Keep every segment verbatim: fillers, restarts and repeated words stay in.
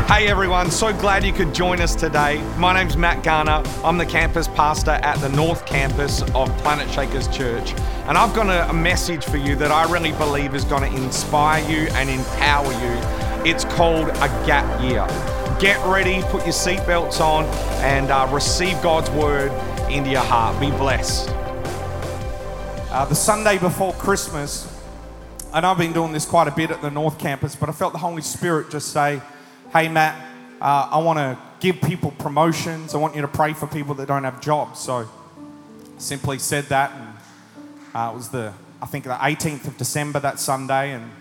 Hey everyone, so glad you could join us today. My name's Matt Garner. I'm the campus pastor at the North Campus of Planet Shakers Church. And I've got a, a message for you that I really believe is going to inspire you and empower you. It's called a gap year. Get ready, put your seatbelts on, and uh, receive God's word into your heart. Be blessed. Uh, the Sunday before Christmas, and I've been doing this quite a bit at the North Campus, but I felt the Holy Spirit just say, hey Matt, uh, I want to give people promotions. I want you to pray for people that don't have jobs. So I simply said that, and uh, it was the, I think the eighteenth of December, that Sunday, and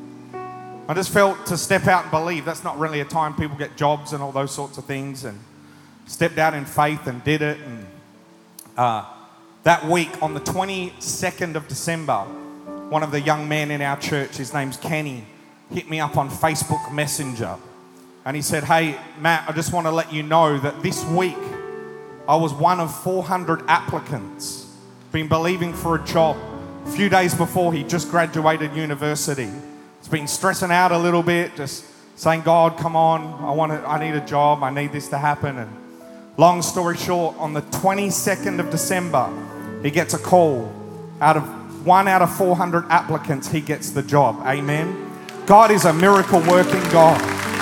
I just felt to step out and believe. That's not really a time people get jobs and all those sorts of things, and stepped out in faith and did it. And uh, that week, on the twenty-second of December, one of the young men in our church, his name's Kenny, hit me up on Facebook Messenger. And he said, hey, Matt, I just want to let you know that this week I was one of four hundred applicants, been believing for a job. A few days before, he just graduated university. He's been stressing out a little bit, just saying, God, come on, I want to, I need a job, I need this to happen. And long story short, on the twenty-second of December, he gets a call. Out of one out of four hundred applicants, he gets the job. Amen. God is a miracle working God.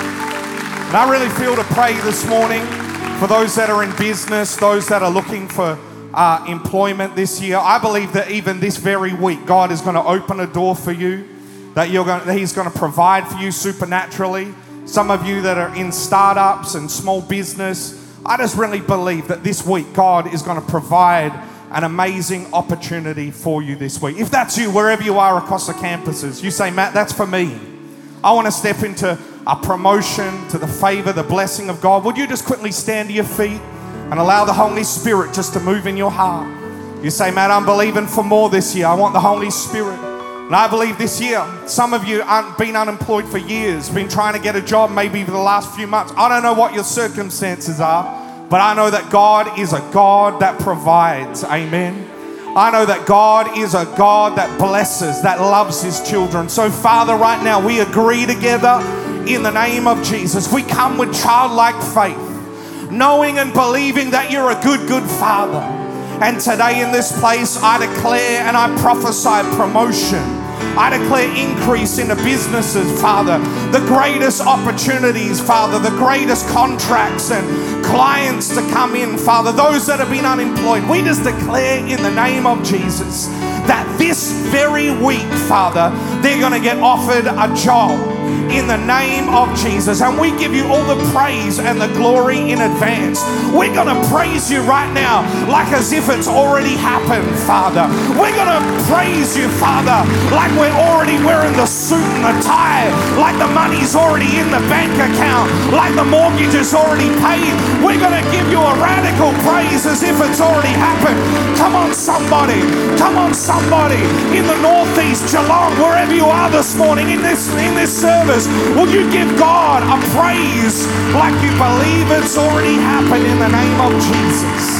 And I really feel to pray this morning for those that are in business, those that are looking for uh, employment this year. I believe that even this very week, God is going to open a door for you, that you're going, that He's going to provide for you supernaturally. Some of you that are in startups and small business, I just really believe that this week God is going to provide an amazing opportunity for you this week. If that's you, wherever you are across the campuses, you say, Matt, that's for me. I want to step into a promotion, to the favor, the blessing of God. Would you just quickly stand to your feet and allow the Holy Spirit just to move in your heart? You say, Matt, I'm believing for more this year. I want the Holy Spirit. And I believe this year, some of you aren't been unemployed for years, been trying to get a job maybe for the last few months. I don't know what your circumstances are, but I know that God is a God that provides. Amen. I know that God is a God that blesses, that loves His children. So Father, right now we agree together in the name of Jesus. We come with childlike faith, knowing and believing that you're a good, good Father. And today in this place, I declare and I prophesy promotion. I declare increase into businesses, Father. The greatest opportunities, Father. The greatest contracts and clients to come in, Father. Those that have been unemployed. We just declare in the name of Jesus that this very week, Father, they're going to get offered a job in the name of Jesus. And we give you all the praise and the glory in advance. We're going to praise you right now like as if it's already happened, Father. We're going to praise you, Father, like we're already wearing the suit and the tie, like the money's already in the bank account, like the mortgage is already paid. We're going to give you a radical praise as if it's already happened. Come on, somebody. Come on, somebody. In the Northeast, Geelong, wherever you are this morning in this, in this service, will you give God a praise like you believe it's already happened in the name of Jesus?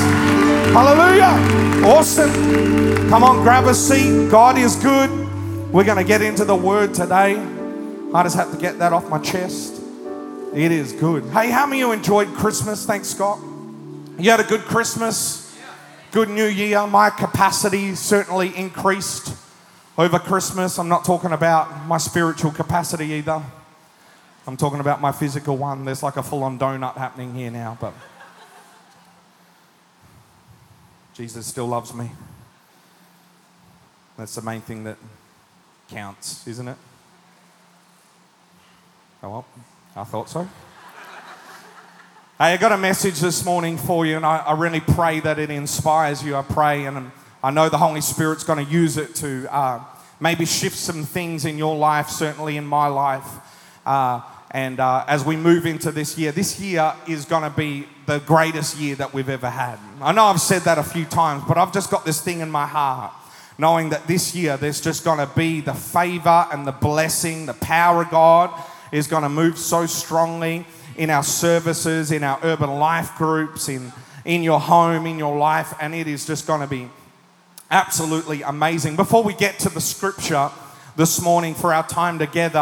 Hallelujah. Awesome. Come on, grab a seat. God is good. We're going to get into the word today. I just have to get that off my chest. It is good. Hey, how many of you enjoyed Christmas? Thanks, Scott. You had a good Christmas? Good New Year. My capacity certainly increased over Christmas. I'm not talking about my spiritual capacity either. I'm talking about my physical one. There's like a full-on donut happening here now, but Jesus still loves me. That's the main thing that counts, isn't it? Oh, well, I thought so. Hey, I got a message this morning for you, and I, I really pray that it inspires you. I pray, and I know the Holy Spirit's going to use it to uh, maybe shift some things in your life, certainly in my life. Uh, and uh, as we move into this year, this year is going to be the greatest year that we've ever had. I know I've said that a few times, but I've just got this thing in my heart, knowing that this year there's just going to be the favor and the blessing, the power of God is going to move so strongly in our services, in our urban life groups, in, in your home, in your life, and it is just going to be absolutely amazing. Before we get to the scripture this morning for our time together,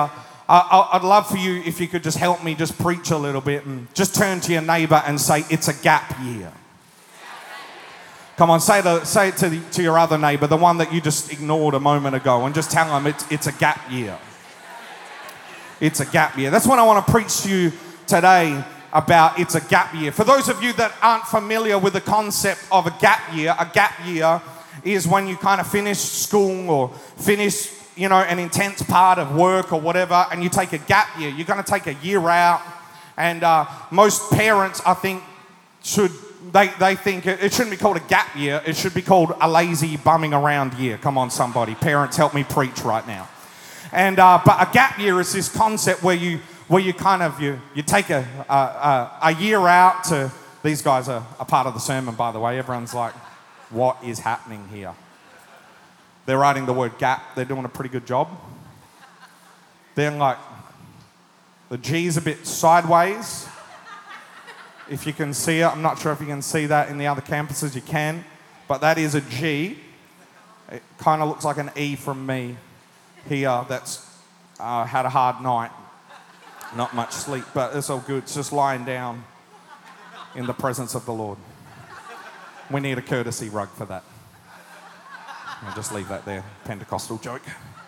I, I'd love for you if you could just help me just preach a little bit and just turn to your neighbor and say, it's a gap year. Come on, say, to, say it to, the, to your other neighbor, the one that you just ignored a moment ago, and just tell them it's, it's a gap year. It's a gap year. That's what I want to preach to you today about. It's a gap year. For those of you that aren't familiar with the concept of a gap year, a gap year is when you kind of finish school or finish, you know, an intense part of work or whatever, and you take a gap year. You're going to take a year out, and uh, most parents, I think, should, they, they think it, it shouldn't be called a gap year. It should be called a lazy bumming around year. Come on, somebody. Parents, help me preach right now. And uh, but a gap year is this concept where you where you kind of you you take a a, a, a year out to. These guys are a part of the sermon, by the way. Everyone's like, what is happening here? They're writing the word gap. They're doing a pretty good job. They're like, the G's a bit sideways. If you can see it, I'm not sure if you can see that in the other campuses. You can, but that is a G. It kind of looks like an E from me here. That's uh, had a hard night, not much sleep, but it's all good. It's just lying down in the presence of the Lord. We need a courtesy rug for that. I'll just leave that there. Pentecostal joke.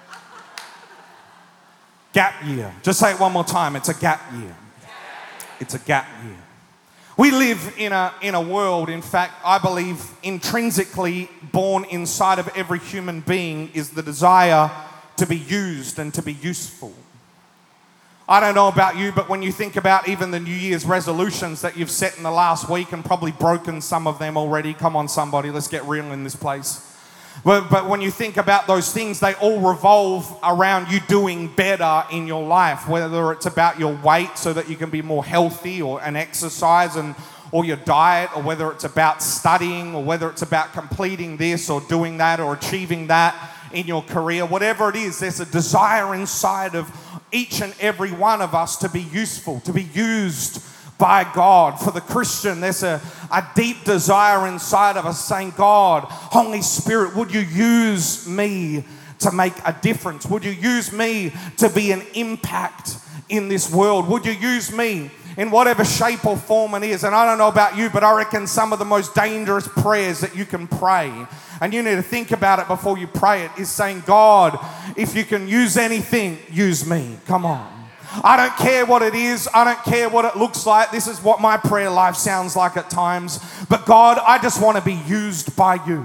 Gap year. Just say it one more time. It's a gap year. It's a gap year. We live in a, in a world, in fact, I believe intrinsically born inside of every human being is the desire to be used and to be useful. I don't know about you, but when you think about even the New Year's resolutions that you've set in the last week and probably broken some of them already, come on somebody, let's get real in this place. But, but when you think about those things, they all revolve around you doing better in your life, whether it's about your weight so that you can be more healthy or an exercise and or your diet, or whether it's about studying, or whether it's about completing this or doing that or achieving that in your career. Whatever it is, there's a desire inside of each and every one of us to be useful, to be used by God. For the Christian, there's a, a deep desire inside of us saying, God, Holy Spirit, would you use me to make a difference? Would you use me to be an impact in this world? Would you use me in whatever shape or form it is? And I don't know about you, but I reckon some of the most dangerous prayers that you can pray, and you need to think about it before you pray it, is saying, God, if you can use anything, use me. Come on. I don't care what it is. I don't care what it looks like. This is what my prayer life sounds like at times. But God, I just want to be used by you.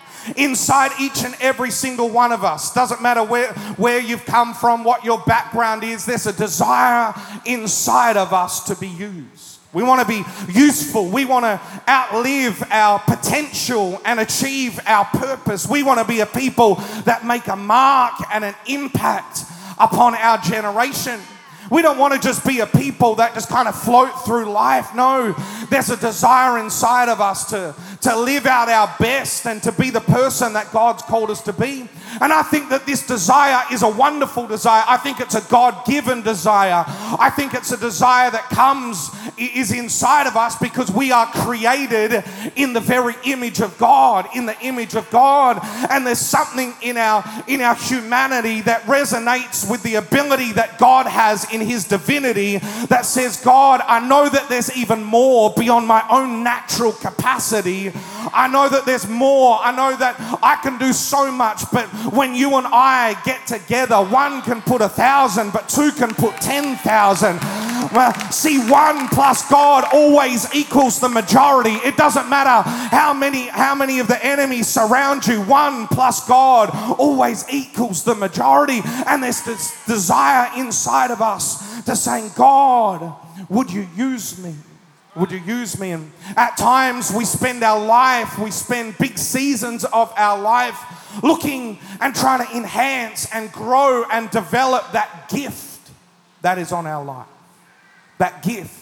Inside each and every single one of us, doesn't matter where, where you've come from, what your background is, there's a desire inside of us to be used. We want to be useful. We want to outlive our potential and achieve our purpose. We want to be a people that make a mark and an impact upon our generation. We don't want to just be a people that just kind of float through life. No, there's a desire inside of us to, to live out our best and to be the person that God's called us to be. And I think that this desire is a wonderful desire. I think it's a God-given desire. I think it's a desire that comes, is inside of us because we are created in the very image of God, in the image of God. And there's something in our, in our humanity that resonates with the ability that God has in His divinity that says, God, I know that there's even more beyond my own natural capacity. I know that there's more. I know that I can do so much, but when you and I get together, one can put a thousand, but two can put ten thousand. Well, see, one plus God always equals the majority. It doesn't matter how many, how many of the enemies surround you. One plus God always equals the majority. And there's this desire inside of us to saying, God, would you use me? Would you use me? And at times we spend our life, we spend big seasons of our life looking and trying to enhance and grow and develop that gift that is on our life. That gift.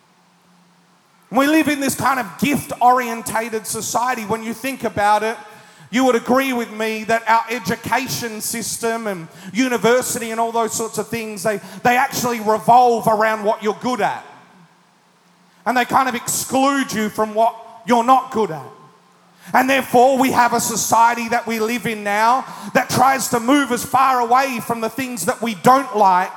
We live in this kind of gift-orientated society. When you think about it, you would agree with me that our education system and university and all those sorts of things, they, they actually revolve around what you're good at. And they kind of exclude you from what you're not good at. And therefore, we have a society that we live in now that tries to move us far away from the things that we don't like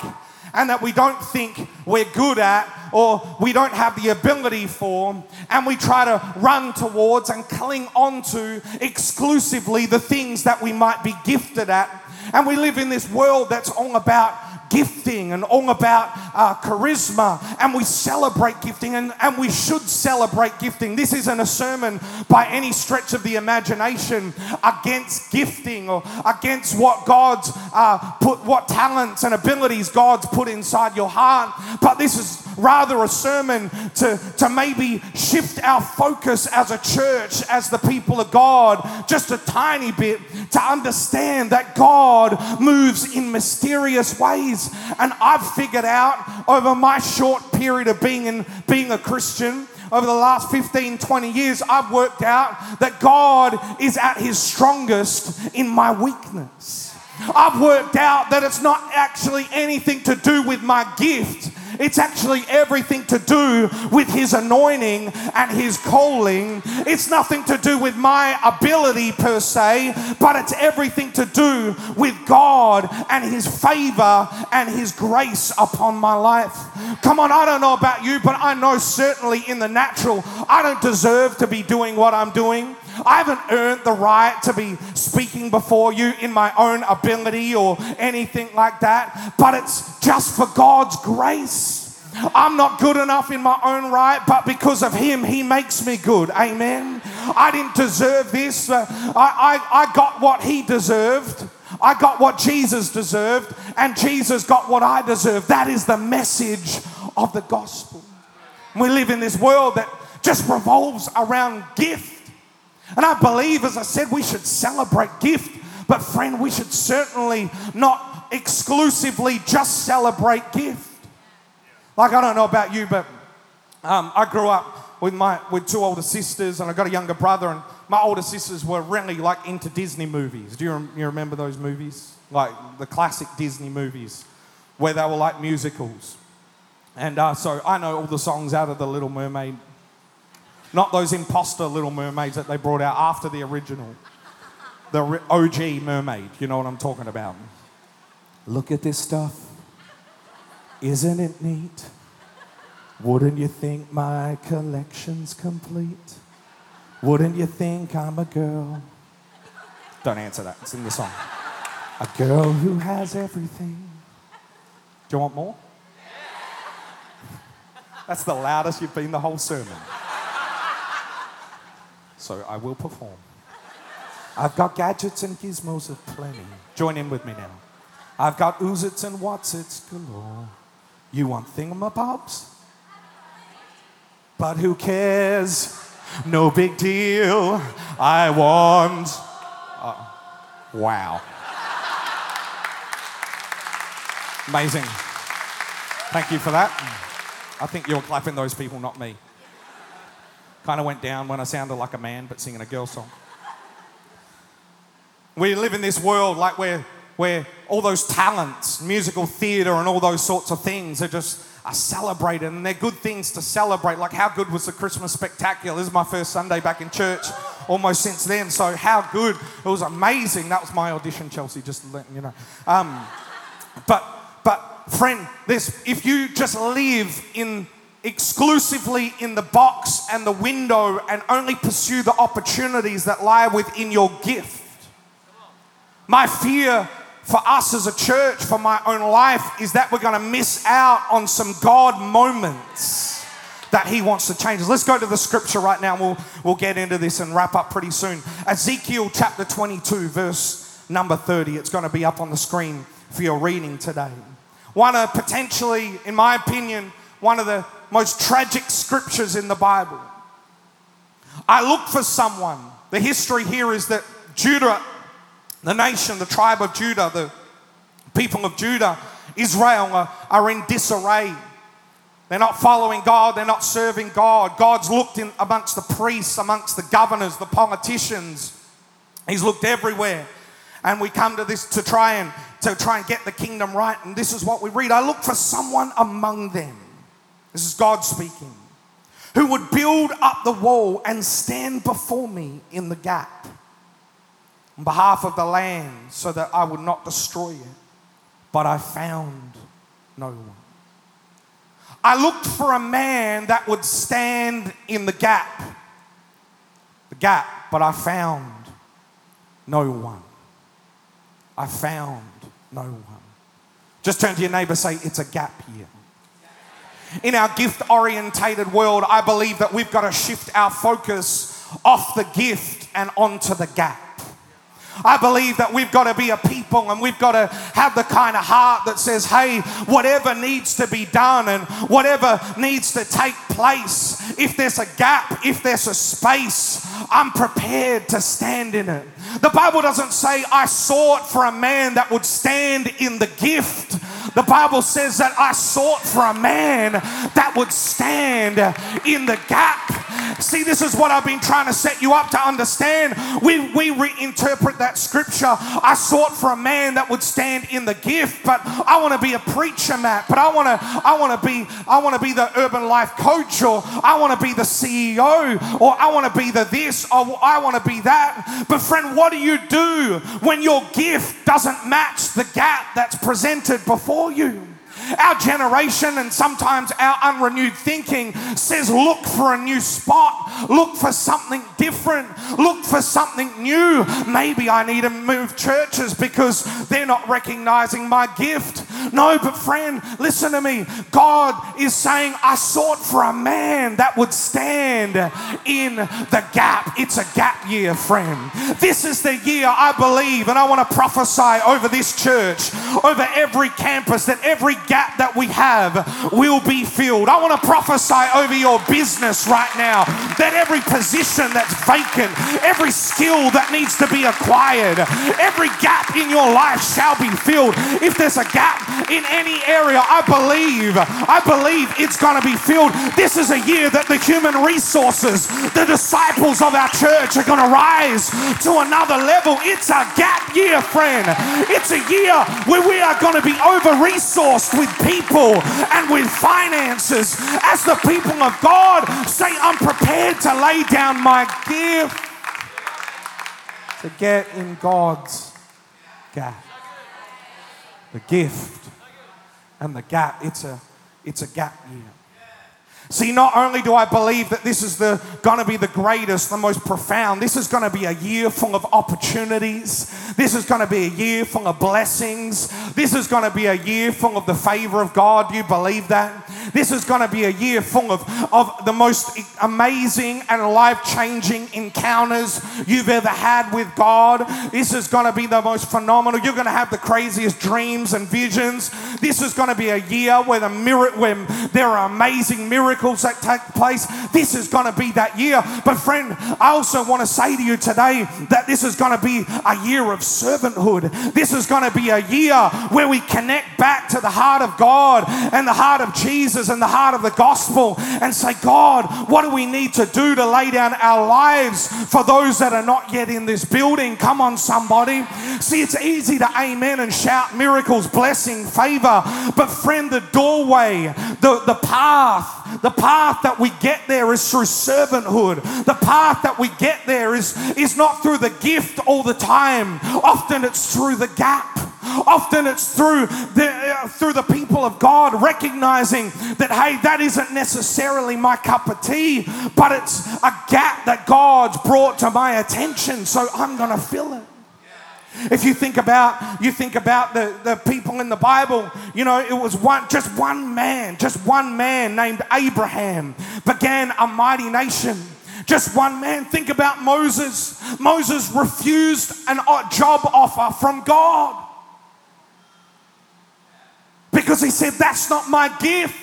and that we don't think we're good at or we don't have the ability for, and we try to run towards and cling on to exclusively the things that we might be gifted at. And we live in this world that's all about gifting and all about uh, charisma, and we celebrate gifting, and, and we should celebrate gifting. This isn't a sermon by any stretch of the imagination against gifting or against what God's uh, put, what talents and abilities God's put inside your heart, but this is rather a sermon to, to maybe shift our focus as a church, as the people of God, just a tiny bit, to understand that God moves in mysterious ways. And I've figured out over my short period of being in being a Christian, over the last fifteen, twenty years, I've worked out that God is at his strongest in my weakness. I've worked out that it's not actually anything to do with my gift. It's actually everything to do with his anointing and his calling. It's nothing to do with my ability per se, but it's everything to do with God and his favor and his grace upon my life. Come on, I don't know about you, but I know certainly in the natural, I don't deserve to be doing what I'm doing. I haven't earned the right to be speaking before you in my own ability or anything like that, but it's just for God's grace. I'm not good enough in my own right, but because of him, he makes me good. Amen. I didn't deserve this. Uh, I, I, I got what he deserved. I got what Jesus deserved, and Jesus got what I deserved. That is the message of the gospel. We live in this world that just revolves around gift. And I believe, as I said, we should celebrate gift. But friend, we should certainly not exclusively just celebrate gift. Like, I don't know about you, but um, I grew up with my with two older sisters, and I got a younger brother. And my older sisters were really like into Disney movies. Do you, rem- you remember those movies? Like the classic Disney movies, where they were like musicals. And uh, so I know all the songs out of The Little Mermaid. Not those imposter Little Mermaids that they brought out after the original. The O G mermaid, you know what I'm talking about. Look at this stuff. Isn't it neat? Wouldn't you think my collection's complete? Wouldn't you think I'm a girl? Don't answer that, it's in the song. A girl who has everything. Do you want more? That's the loudest you've been the whole sermon. So I will perform. I've got gadgets and gizmos aplenty. Join in with me now. I've got oozits and whatsits galore. You want thingamabobs? But who cares? No big deal. I want... Uh, wow. Amazing. Thank you for that. I think you're clapping those people, not me. Kind of went down when I sounded like a man but singing a girl song. We live in this world like where, where all those talents, musical theatre and all those sorts of things are just are celebrated, and they're good things to celebrate. Like, how good was the Christmas Spectacular? This is my first Sunday back in church almost since then, so how good. It was amazing. That was my audition, Chelsea, just letting you know. Um, but, but friend, this, if you just live in exclusively in the box and the window and only pursue the opportunities that lie within your gift. My fear for us as a church, for my own life, is that we're going to miss out on some God moments that he wants to change us. Let's go to the scripture right now and we'll, we'll get into this and wrap up pretty soon. Ezekiel chapter twenty-two, verse number thirty. It's going to be up on the screen for your reading today. One of potentially, in my opinion, one of the most tragic scriptures in the Bible. I look for someone. The history here is that Judah, the nation, the tribe of Judah, the people of Judah, Israel are, are in disarray. They're not following God. They're not serving God. God's looked in amongst the priests, amongst the governors, the politicians. He's looked everywhere. And we come to this to try and to try and get the kingdom right. And this is what we read. I look for someone among them. This is God speaking. Who would build up the wall and stand before me in the gap on behalf of the land so that I would not destroy it. But I found no one. I looked for a man that would stand in the gap, the gap, but I found no one. I found no one. Just turn to your neighbor and say, it's a gap here. In our gift-orientated world, I believe that we've got to shift our focus off the gift and onto the gap. I believe that we've got to be a people and we've got to have the kind of heart that says, hey, whatever needs to be done and whatever needs to take place, if there's a gap, if there's a space, I'm prepared to stand in it. The Bible doesn't say I sought for a man that would stand in the gift. The Bible says that I sought for a man that would stand in the gap. See, this is what I've been trying to set you up to understand. We, we reinterpret that scripture. I sought for a man that would stand in the gift, but I want to be a preacher, Matt. But I want to, I want to be, I want to be the urban life coach, or I want to be the C E O, or I want to be the this, or I want to be that. But friend, what do you do when your gift doesn't match the gap that's presented before you? Our generation and sometimes our unrenewed thinking says look for a new spot, look for something different, look for something new. Maybe I need to move churches because they're not recognizing my gift. No, but friend, listen to me. God is saying, I sought for a man that would stand in the gap. It's a gap year, friend. This is the year, I believe, and I want to prophesy over this church, over every campus, that every gap that we have will be filled. I want to prophesy over your business right now that every position that's vacant, every skill that needs to be acquired, every gap in your life shall be filled. If there's a gap in any area, I believe, I believe it's going to be filled. This is a year that the human resources, the disciples of our church are going to rise to another level. It's a gap year, friend. It's a year where we are going to be over-resourced with people and with finances. As the people of God say, I'm prepared to lay down my gift to get in God's gap. The gift and the gap, it's a, it's a gap year. See, not only do I believe that this is the going to be the greatest, the most profound, this is going to be a year full of opportunities. This is going to be a year full of blessings. This is going to be a year full of the favor of God. Do you believe that? This is going to be a year full of, of the most amazing and life-changing encounters you've ever had with God. This is going to be the most phenomenal. You're going to have the craziest dreams and visions. This is going to be a year where, the mir- when there are amazing miracles that take place. This is going to be that year. But friend, I also want to say to you today that this is going to be a year of servanthood. This is going to be a year where we connect back to the heart of God and the heart of Jesus and the heart of the gospel and say, God, what do we need to do to lay down our lives for those that are not yet in this building? Come on, somebody. See, it's easy to amen and shout miracles, blessing, favor. But friend, the doorway, the, the path, the path that we get there is through servanthood. The path that we get there is, is not through the gift all the time. Often it's through the gap. Often it's through the, uh, through the people of God recognizing that, hey, that isn't necessarily my cup of tea, but it's a gap that God's brought to my attention, so I'm going to fill it. If you think about, you think about the, the people in the Bible, you know, it was one, just one man, just one man named Abraham began a mighty nation. Just one man. Think about Moses. Moses refused an job offer from God because he said, that's not my gift.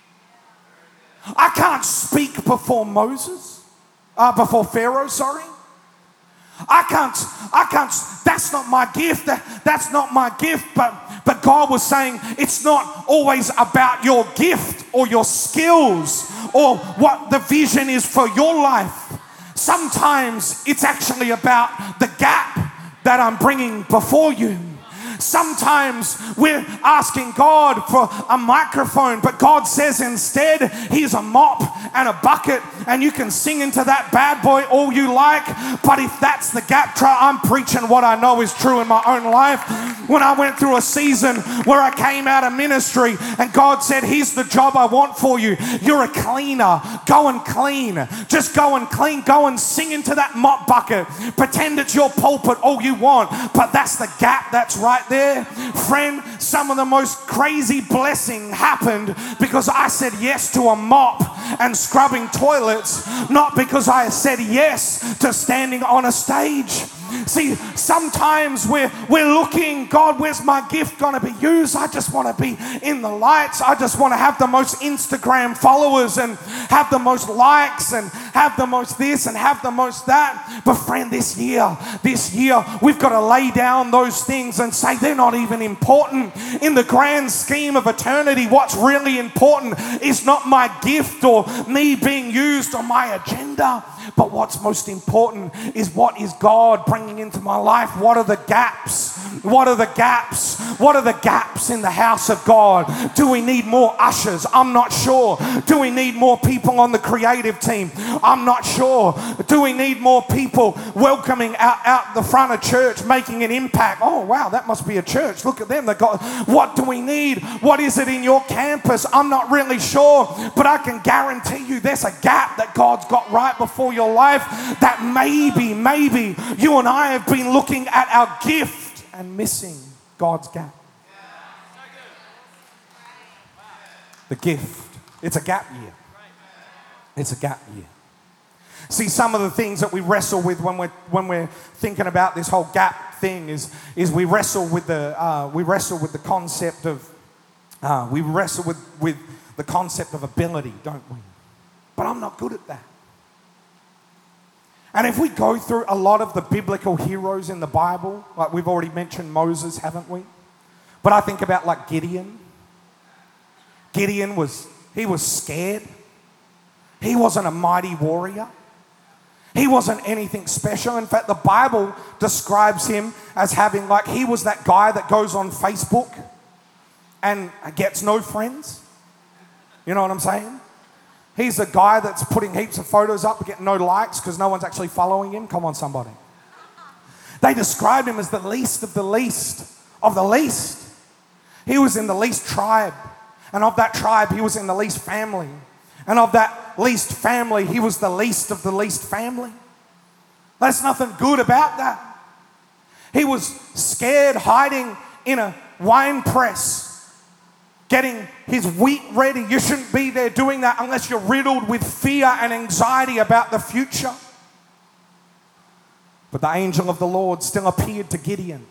I can't speak before Moses, uh, before Pharaoh, sorry. I can't, I can't, that's not my gift, that, that's not my gift, but, but God was saying it's not always about your gift or your skills or what the vision is for your life. Sometimes it's actually about the gap that I'm bringing before you. Sometimes we're asking God for a microphone, but God says instead, here's a mop and a bucket and you can sing into that bad boy all you like, but if that's the gap, try, I'm preaching what I know is true in my own life. When I went through a season where I came out of ministry and God said, here's the job I want for you. You're a cleaner. Go and clean. Just go and clean. Go and sing into that mop bucket. Pretend it's your pulpit all you want, but that's the gap that's right there. Friend, some of the most crazy blessing happened because I said yes to a mop and scrubbing toilets, not because I said yes to standing on a stage. See, sometimes we're, we're looking, God, where's my gift going to be used? I just want to be in the lights. I just want to have the most Instagram followers and have the most likes and have the most this and have the most that. But friend, this year, this year, we've got to lay down those things and say they're not even important. In the grand scheme of eternity, what's really important is not my gift or me being used or my agenda. But what's most important is what is God bringing into my life? What are the gaps? What are the gaps? What are the gaps in the house of God? Do we need more ushers? I'm not sure. Do we need more people on the creative team? I'm not sure. Do we need more people welcoming out, out the front of church, making an impact? Oh, wow, that must be a church. Look at them. They got. What do we need? What is it in your campus? I'm not really sure, but I can guarantee you there's a gap that God's got right before your life that maybe, maybe you and I have been looking at our gift and missing God's gap. The gift. It's a gap year. It's a gap year. See, some of the things that we wrestle with when we're when we're thinking about this whole gap thing is is we wrestle with the uh, we wrestle with the concept of uh, we wrestle with with the concept of ability, don't we? But I'm not good at that. And if we go through a lot of the biblical heroes in the Bible, like we've already mentioned Moses, haven't we? But I think about like Gideon. Gideon was, he was scared. He wasn't a mighty warrior. He wasn't anything special. In fact, the Bible describes him as having like, he was that guy that goes on Facebook and gets no friends. You know what I'm saying? He's the guy that's putting heaps of photos up but getting no likes because no one's actually following him. Come on, somebody. They described him as the least of the least of the least. He was in the least tribe. And of that tribe, he was in the least family. And of that least family, he was the least of the least family. There's nothing good about that. He was scared, hiding in a wine press, getting his wheat ready. You shouldn't be there doing that unless you're riddled with fear and anxiety about the future. But the angel of the Lord still appeared to Gideon.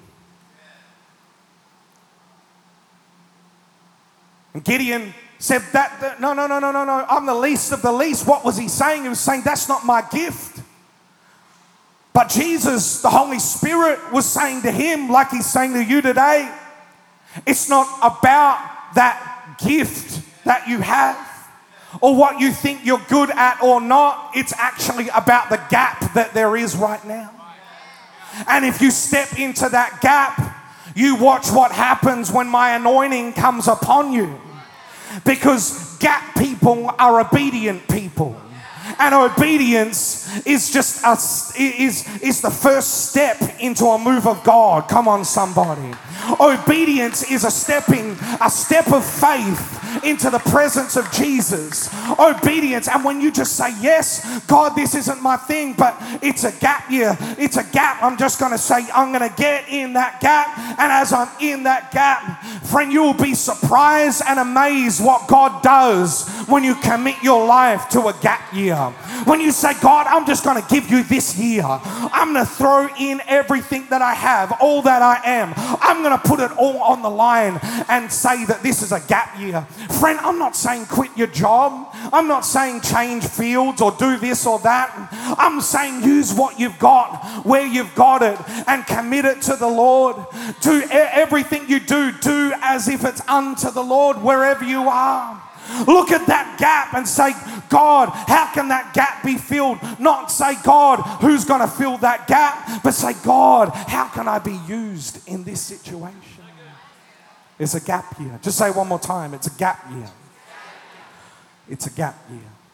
And Gideon said, that, that no, no, no, no, no, no, I'm the least of the least. What was he saying? He was saying, that's not my gift. But Jesus, the Holy Spirit, was saying to him, like he's saying to you today, it's not about that gift that you have or what you think you're good at or not. It's actually about the gap that there is right now. And if you step into that gap, you watch what happens when my anointing comes upon you. Because gap people are obedient people. And obedience is just a, is, is the first step into a move of God. Come on, somebody. Obedience is a stepping, a step of faith into the presence of Jesus. Obedience, and when you just say, yes, God, this isn't my thing, but it's a gap year. It's a gap. I'm just going to say, I'm going to get in that gap. And as I'm in that gap, friend, you will be surprised and amazed what God does when you commit your life to a gap year. When you say, God, I'm just going to give you this year. I'm going to throw in everything that I have, all that I am. I'm going to put it all on the line and say that this is a gap year. Friend, I'm not saying quit your job. I'm not saying change fields or do this or that. I'm saying use what you've got, where you've got it, and commit it to the Lord. Do everything you do, do as if it's unto the Lord wherever you are. Look at that gap and say, God, how can that gap be filled? Not say, God, who's going to fill that gap? But say, God, how can I be used in this situation? It's a gap year. Just say one more time. It's a gap year. It's a gap year.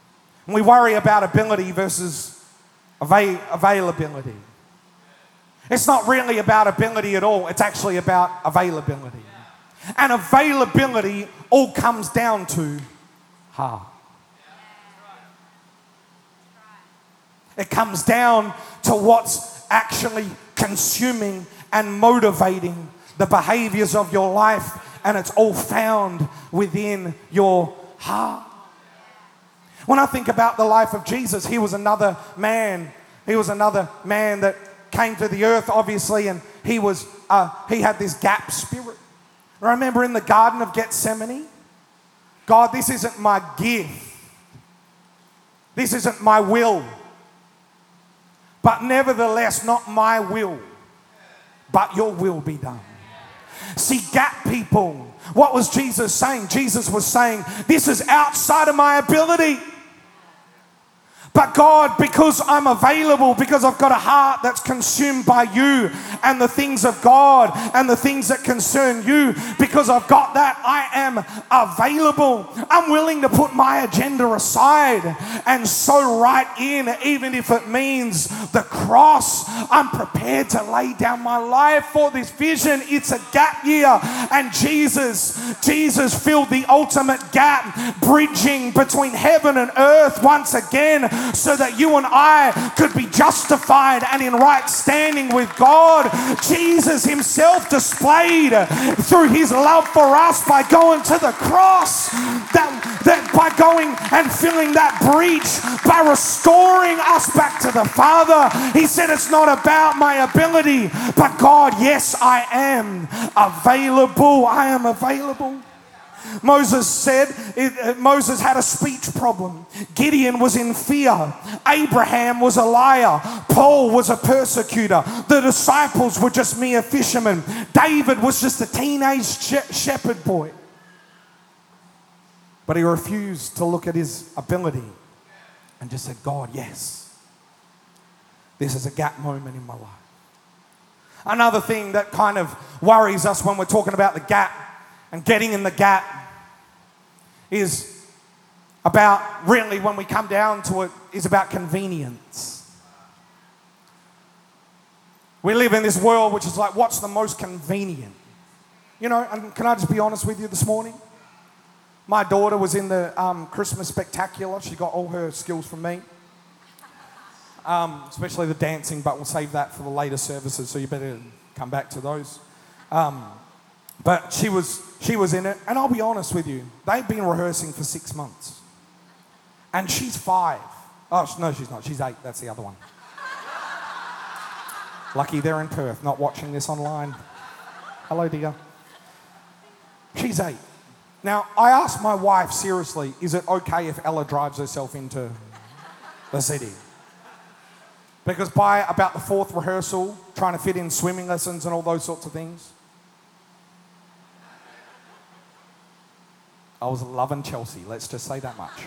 And we worry about ability versus ava- availability. It's not really about ability at all. It's actually about availability. And availability all comes down to heart. It comes down to what's actually consuming and motivating the behaviors of your life, and it's all found within your heart. When I think about the life of Jesus, he was another man. He was another man that came to the earth, obviously, and he was uh, he had this gap spirit. Remember in the Garden of Gethsemane? God, this isn't my gift. This isn't my will. But nevertheless, not my will, but your will be done. See, gap people, what was Jesus saying? Jesus was saying, this is outside of my ability. But God, because I'm available, because I've got a heart that's consumed by you and the things of God and the things that concern you, because I've got that, I am available. I'm willing to put my agenda aside and sow right in, even if it means the cross. I'm prepared to lay down my life for this vision. It's a gap year, and Jesus, Jesus filled the ultimate gap, bridging between heaven and earth once again, so that you and I could be justified and in right standing with God. Jesus himself displayed through his love for us by going to the cross, that, that by going and filling that breach, by restoring us back to the Father. He said, it's not about my ability, but God, yes, I am available. I am available. Moses said, it, Moses had a speech problem. Gideon was in fear. Abraham was a liar. Paul was a persecutor. The disciples were just mere fishermen. David was just a teenage she- shepherd boy. But he refused to look at his ability and just said, God, yes, this is a gap moment in my life. Another thing that kind of worries us when we're talking about the gap and getting in the gap is about, really, when we come down to it, is about convenience. We live in this world which is like, what's the most convenient? You know, and can I just be honest with you this morning? My daughter was in the um, Christmas Spectacular. She got all her skills from me, um, especially the dancing, but we'll save that for the later services, so you better come back to those. Um, But she was she was in it, and I'll be honest with you, they've been rehearsing for six months. And she's five. Oh, no, she's not. She's eight. That's the other one. Lucky they're in Perth, not watching this online. Hello, dear. She's eight. Now, I asked my wife, seriously, is it okay if Ella drives herself into the city? Because by about the fourth rehearsal, trying to fit in swimming lessons and all those sorts of things, I was loving Chelsea, let's just say that much.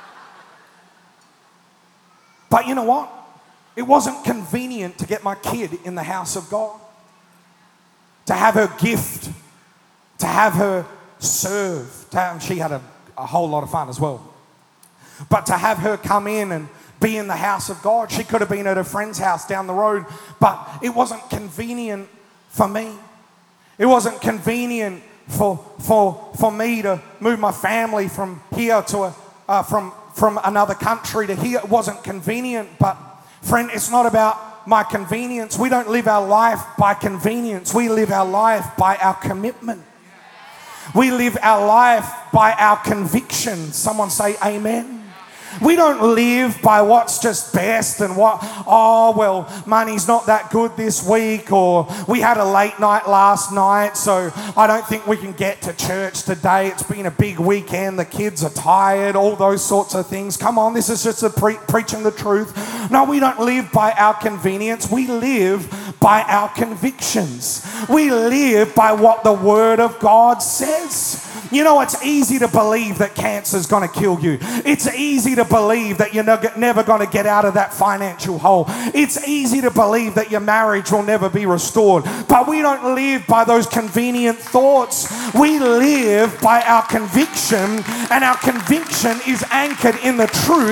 But you know what? It wasn't convenient to get my kid in the house of God, to have her gift, to have her serve. To have, she had a, a whole lot of fun as well. But to have her come in and be in the house of God, she could have been at her friend's house down the road, but it wasn't convenient for me. It wasn't convenient for for for me to move my family from here to a uh, from from another country to here. It wasn't convenient, but friend, it's not about my convenience. We don't live our life by convenience. We live our life by our commitment. We live our life by our conviction. Someone say amen. We don't live by what's just best and what, oh, well, money's not that good this week, or we had a late night last night, so I don't think we can get to church today. It's been a big weekend. The kids are tired, all those sorts of things. Come on, this is just a pre- preaching the truth. No, we don't live by our convenience. We live by our convictions. We live by what the Word of God says. You know, it's easy to believe that cancer's going to kill you. It's easy to believe that you're never going to get out of that financial hole. It's easy to believe that your marriage will never be restored. But we don't live by those convenient thoughts. We live by our conviction, and our conviction is anchored in the truth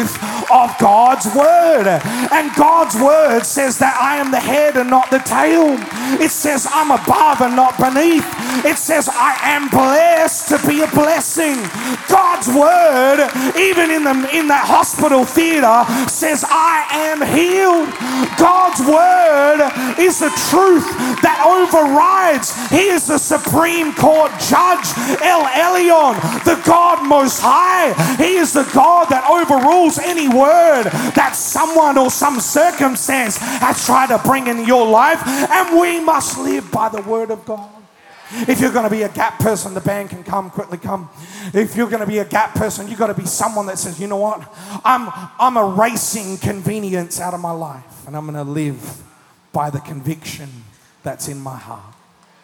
of God's word. And God's word says that I am the head and not the tail. It says I'm above and not beneath. It says I am blessed to be a blessing. God's word, even in the in that hospital theater, says I am healed. God's word is the truth that overrides. He is the Supreme Court judge, El Elyon, the God Most High. He is the God that overrules any word that someone or some circumstance has tried to bring in your life. And we must live by the word of God. If you're going to be a gap person, the band can come, quickly come. If you're going to be a gap person, you've got to be someone that says, you know what, I'm, I'm erasing convenience out of my life, and I'm going to live by the conviction that's in my heart.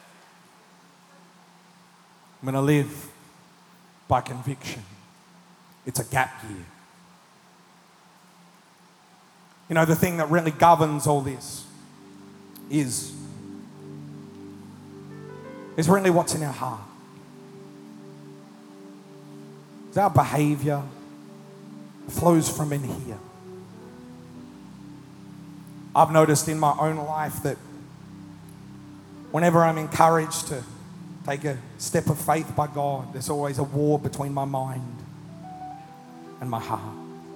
I'm going to live by conviction. It's a gap year. You know, the thing that really governs all this is is really what's in our heart. It's our behavior flows from in here. I've noticed in my own life that whenever I'm encouraged to take a step of faith by God, there's always a war between my mind and my heart.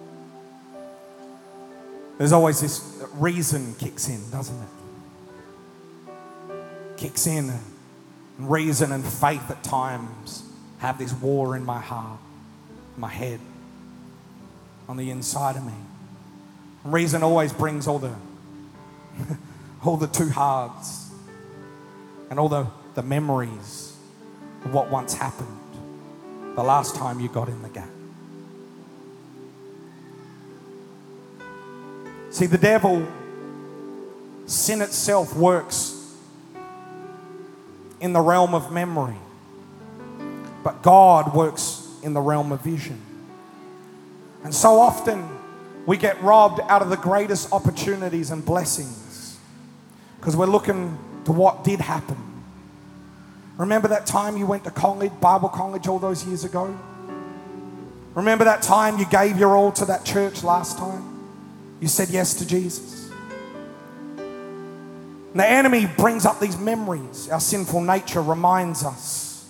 There's always this reason kicks in, doesn't it? Kicks in. And reason and faith at times have this war in my heart, my head, on the inside of me. And reason always brings all the all the too hards and all the, the memories of what once happened the last time you got in the gap. See, the devil, sin itself works in the realm of memory, but God works in the realm of vision. And so often we get robbed out of the greatest opportunities and blessings because we're looking to what did happen. Remember that time you went to college, Bible college, all those years ago? Remember that time you gave your all to that church last time? You said yes to Jesus. And the enemy brings up these memories. Our sinful nature reminds us.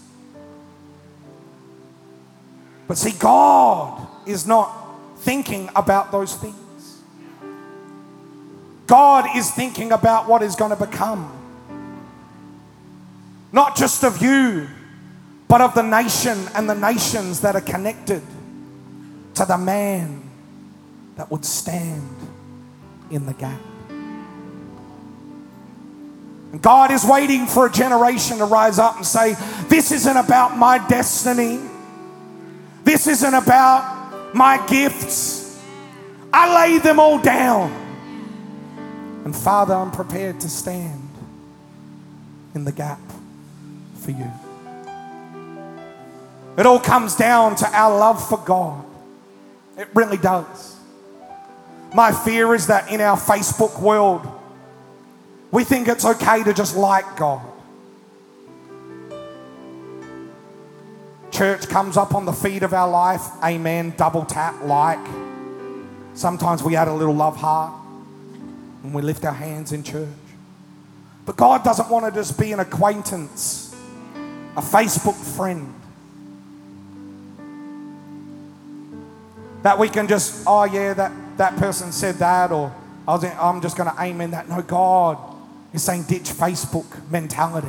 But see, God is not thinking about those things. God is thinking about what is going to become. Not just of you, but of the nation and the nations that are connected to the man that would stand in the gap. And God is waiting for a generation to rise up and say, this isn't about my destiny. This isn't about my gifts. I lay them all down. And Father, I'm prepared to stand in the gap for you. It all comes down to our love for God. It really does. My fear is that in our Facebook world, we think it's okay to just like God. Church comes up on the feed of our life. Amen. Double tap, like. Sometimes we add a little love heart and we lift our hands in church. But God doesn't want to just be an acquaintance, a Facebook friend. That we can just, oh yeah, that, that person said that, or I was, I'm just going to amen that. No, God is saying ditch Facebook mentality.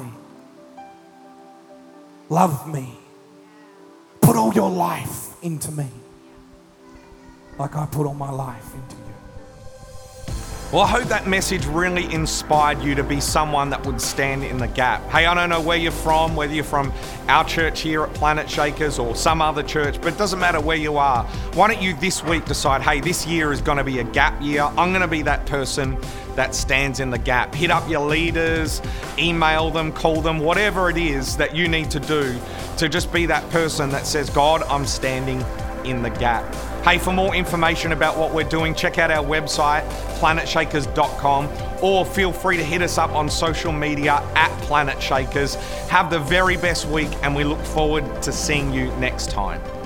Love me. Put all your life into me like I put all my life into you. Well, I hope that message really inspired you to be someone that would stand in the gap. Hey, I don't know where you're from, whether you're from our church here at Planet Shakers or some other church, but it doesn't matter where you are. Why don't you this week decide, hey, this year is going to be a gap year. I'm going to be that person that stands in the gap. Hit up your leaders, email them, call them, whatever it is that you need to do to just be that person that says, God, I'm standing in the gap. Hey, for more information about what we're doing, check out our website, planet shakers dot com, or feel free to hit us up on social media at Planet Shakers. Have the very best week, and we look forward to seeing you next time.